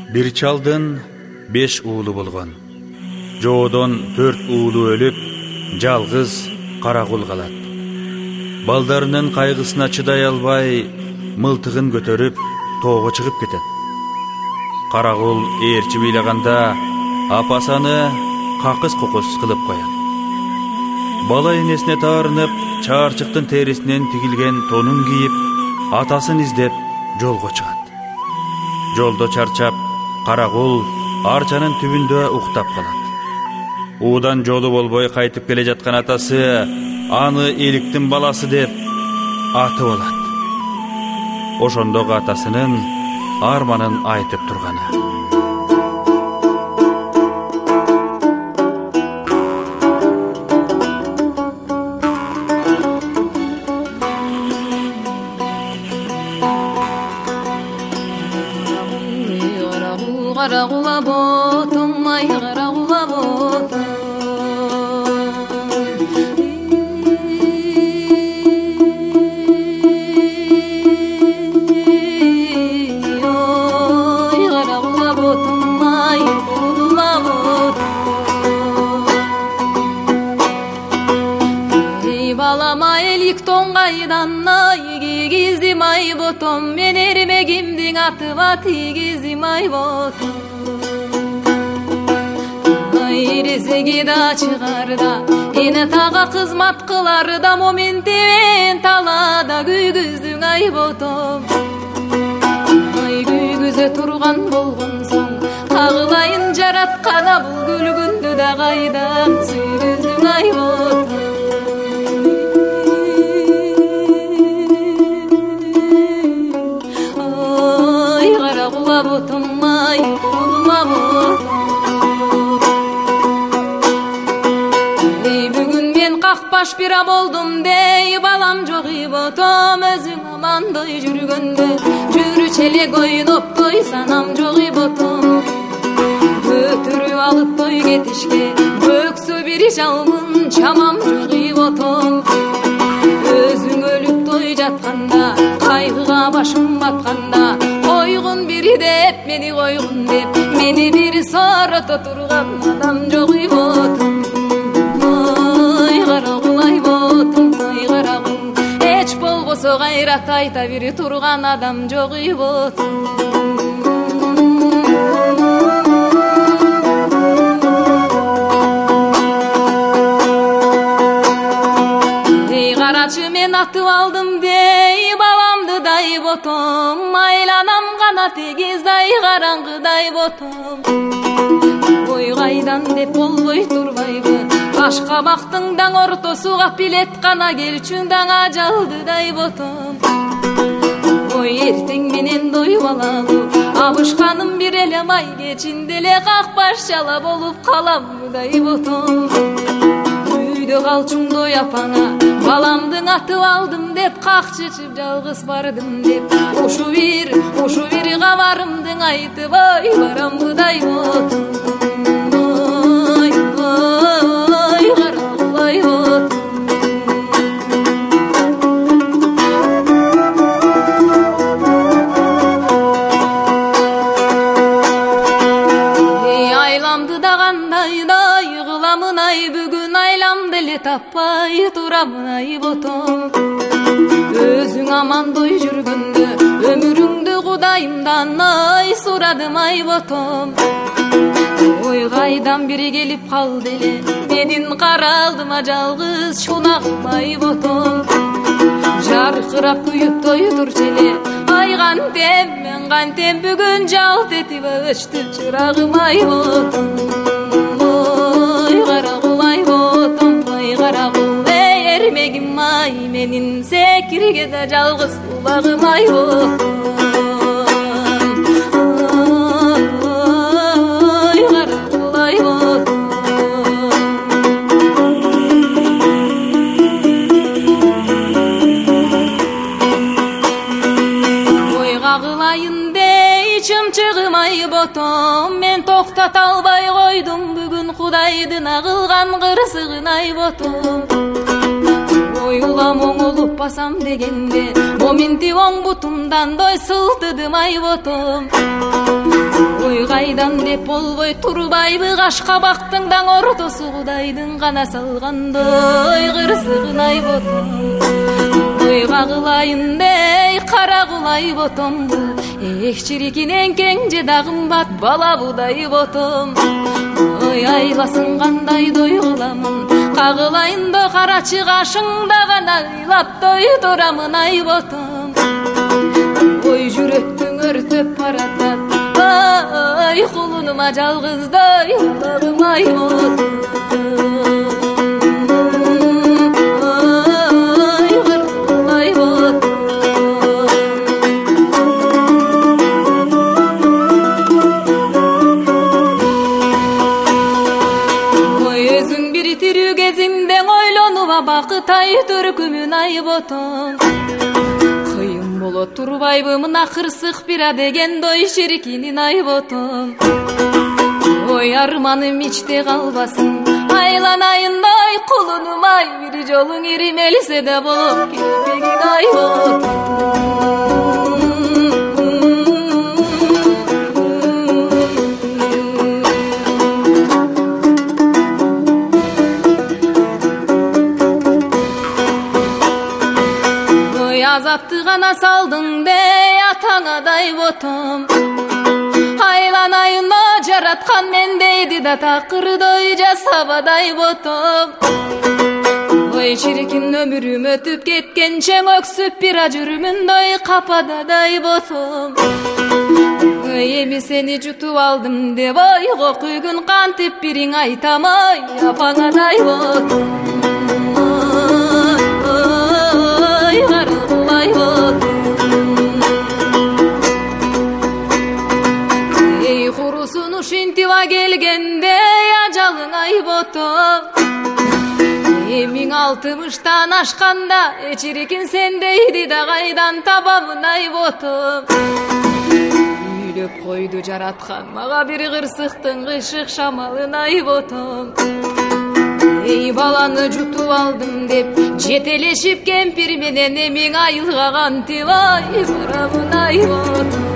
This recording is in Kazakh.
Бир чалдын 5 уулу болгон. Жоодон 4 уулу өлүп, жалгыз Карагул калат. Балдарынын кайгысына чыдай албай, мылтыгын көтөрүп, тоого чыгып кетет. Карагул ээрчи ыйлаганда апасаны какыс-кокус кылып коет. Бала энесине таарынып, чаарчыктын терисинен тигилген тонун кийип, атасын издеп жолго чыгат. Жолдо чарчап, Карагул арчанын түбүндө уктап калат. Уудан жолу болбой кайтып келе жаткан атасы аны эликтин баласы деп атып алат. Ошондогу атасынын арманын айтып турганы. Карагула ботум, ай карагула ботум. Ой, карагула ботум, ай карагула ботум. Ey balama elik toңгайдан ай кигизим ай ботум. Мен эрмегимдин атыма тигизим ай ботум. Айресеги да чыгарда, эне тага кызмат кыларда, моментен талада күйгүздүң ай ботум. Ай күйгүзө турган болгон соң, кагылайын жараткана бул күлгүндү да кайдан сүйгүздүң ай ботум. Ай карагула ботум, ай карагула ботум. Баш бира болдум дей, балам жок ботом. Өзүң амандой жүргөндө, жүрүч элек ойноп той, санам жок ботом. Көтүрүп алып той кетишке, бөксө бир жалмын, чамам жок ботом. Өзүң өлүп той жатканда, кайгыга башым батканда, койгун бири деп мени койгун деп, мени бир сорото турган адам жок ботом. Эч болбосо кайрат айта бири турган адам жок ботум. Эй карачы, мен атып алдым дей, баламды дай ботум. Айланам гана тегиз ай караңгыдай ботум. Ой кайдан деп болбой турбайбы, башка бактың даң ортосуга билет гана келчүн даң ажалдыдай ботум. Ой эртең менен доюп алалы, абышканым бир эле май кечинде эле какпаш чала болуп каламдай ботум. Үйдө калчуңдой апаңа, баламдың атып алдым деп, какчычып жалгыз бардым деп, ушу бир кабарымдың айтып ой барамбыдай ботум. Tapay turamın ay botum. Özüң amandoi жүргөндө, ömürüңdü Kudayımdan ay suradım ay botum. Oy kaydan biri gelip kaldı ele, menin karaldıma жалгыз şunağım ay botum. Jarkırap kuyup toyudur çele, ay kantem men kantem bugün jalt etip öçtü çırağım ay botum. Oy karagul ay botum. Karagul ermegim ay menin, sekirge de жалгыз улагым ay botum. Oy karagul ay botum. Oy kagılayın dey çımçığım ay botum. Men toktata alбай koydum bugün Kudayдын agılgan kırsıgın ay botum. Oy ulam oңолуп басам дегенде, моминти оң бутумдан дой сылтыдым ай ботум. Ой кайдан деп болбой турбайбы каш кабактың даң ортосу Кудайдын гана салгандай кырсыгын ай ботом ойга кылайын дей кара кулай ботом бул эх чирикинен кең же да кымбат бала будай ботом ой айласын кандай дой кыламын кагылайын да карачы кашыңда гана ыйлап той турамын ай ботом ой жүрөктүң өртөп баратат ай кулунума жалгыздай уларым ай ботом бакытай төркүмүн ай ботом кыйын болот турбайбы мына кырсык бира деген дой ширкинин ай ботом ой арманым ичте калбасын айланайындай кулунум ай бир жолуң иримелсе да болот кирпегин ай ботом азапты гана салдың дей атаңадай ботом айланайына жараткан мен дейди да такырдой жасабадай ботом ой чиркин өмүрүм өтүп кеткенче өксүп бира жүрмүндөй капададай ботом ой эми сени жутуп алдым деп ойго күйгүн кантип бириң айтам ай апаңадай ботом ушинтиба келгенде ажалың ай ботом эмиң 60-тан ашканда чиркин сен дейди да кайдан табамын ай ботом үйлөп койду жараткан мага бир кырсыктын кышык шамалын ай ботом эй баланы жутуп алдым деп жетелешип кемпир менен эмиң айылга кантип ай барамын ай ботом